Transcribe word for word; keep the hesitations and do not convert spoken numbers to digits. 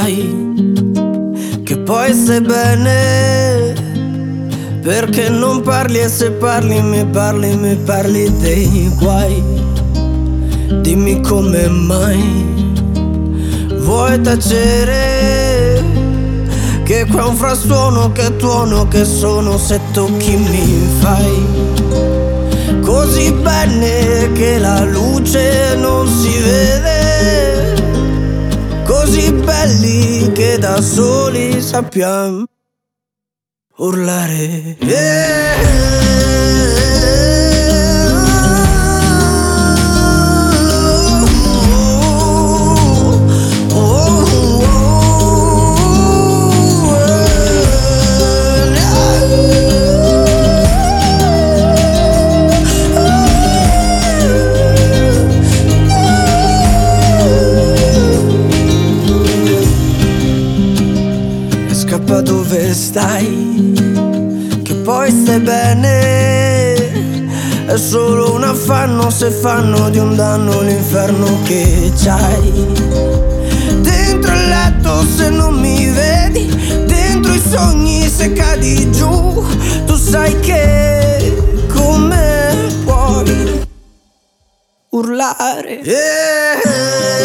sai che poi stai bene, perché non parli e se parli mi parli, mi parli dei guai. Dimmi come mai vuoi tacere, che qua è un frastuono, che tuono, che sono se tocchi mi fai così bene che la luce non si vede, così belli che da soli sappiamo urlare. Yeah. Scappa dove stai, che poi stai bene. È solo un affanno se fanno di un danno l'inferno che c'hai dentro il letto se non mi vedi, dentro i sogni se cadi giù. Tu sai che come puoi urlare. Yeah.